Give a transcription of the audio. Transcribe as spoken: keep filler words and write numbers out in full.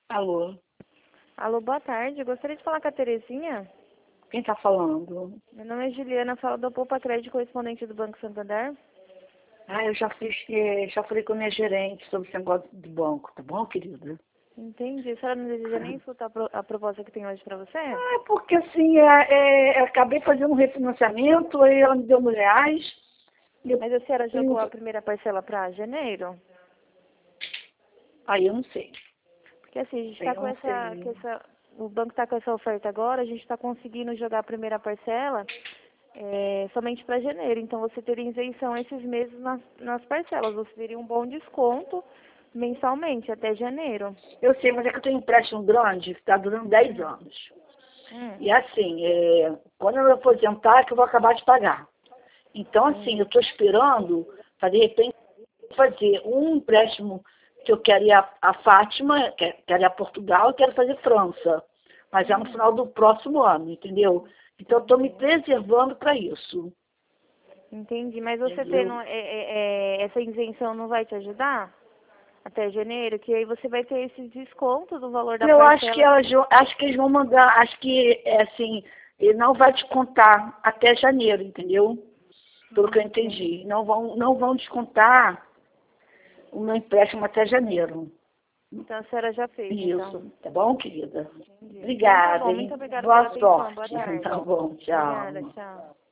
Alô, Alô, boa tarde. Gostaria de falar com a Terezinha. quem tá falando? Meu nome é Juliana, falo da Poupa Crédito, correspondente do Banco Santander. Ah, eu já fiz, eh, já falei com a minha gerente sobre esse negócio do banco, tá bom, querida? Entendi. A senhora não deseja nem escutar a pro- a proposta que tem hoje para você? Ah, porque assim, é, é, eu acabei fazendo um refinanciamento, aí ela me deu mil reais. E eu Mas a senhora tenho... jogou a primeira parcela para janeiro? Aí eu não sei. Porque assim, a gente Aí está eu com não essa, sei. com essa... O banco está com essa oferta agora, a gente está conseguindo jogar a primeira parcela é, somente para janeiro. Então você teria isenção esses meses nas, nas parcelas. Você teria um bom desconto mensalmente até janeiro. Eu sei, mas é que eu tenho um empréstimo grande, que está durando dez Hum. anos. Hum. E assim, é, quando eu aposentar, é que eu vou acabar de pagar. Então, assim, Hum. eu estou esperando para, de repente, fazer um empréstimo que eu quero ir a, a Fátima, que- quero ir a Portugal e quero fazer França. Mas é no Hum. final do próximo ano, entendeu? Então, eu estou me preservando para isso, Entendi, mas você tendo entendeu? é, é, é, essa isenção não vai te ajudar até janeiro? Que aí você vai ter esse desconto do valor da Eu acho que parcela elas, que... vão- acho que eles vão mandar, acho que, é assim, ele não vai descontar até janeiro, entendeu? Pelo que eu Hum, entendi. entendi. Não vão, não vão descontar o meu empréstimo até janeiro. Então a senhora já fez, então. Isso, tá bom, querida? Entendi. Então tá Obrigada, bom, muito hein? obrigada Boa pela atenção. Boa sorte. Tá tarde. bom, Obrigada, tchau. tchau.